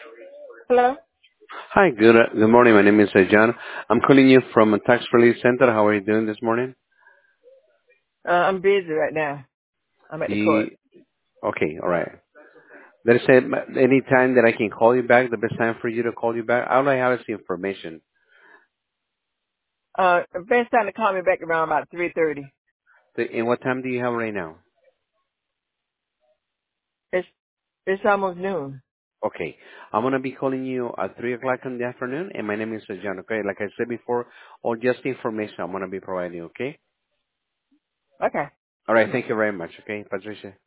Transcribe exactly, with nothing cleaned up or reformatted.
Hello? Hi, good uh, good morning. My name is uh, John. I'm calling you from a tax relief center. How are you doing this morning? Uh, I'm busy right now. I'm at the The court. okay, all right. There is a, any time that I can call you back. The best time for you to call you back. All I have is the information. Uh, best time to call me back around about three thirty. The, and what time do you have right now? It's, it's almost noon. Okay, I'm gonna be calling you at three o'clock in the afternoon, and my name is uh, John. Okay, like I said before, all just the information I'm gonna be providing. Okay. Okay. All right. Thank you very much. Okay, Patricia.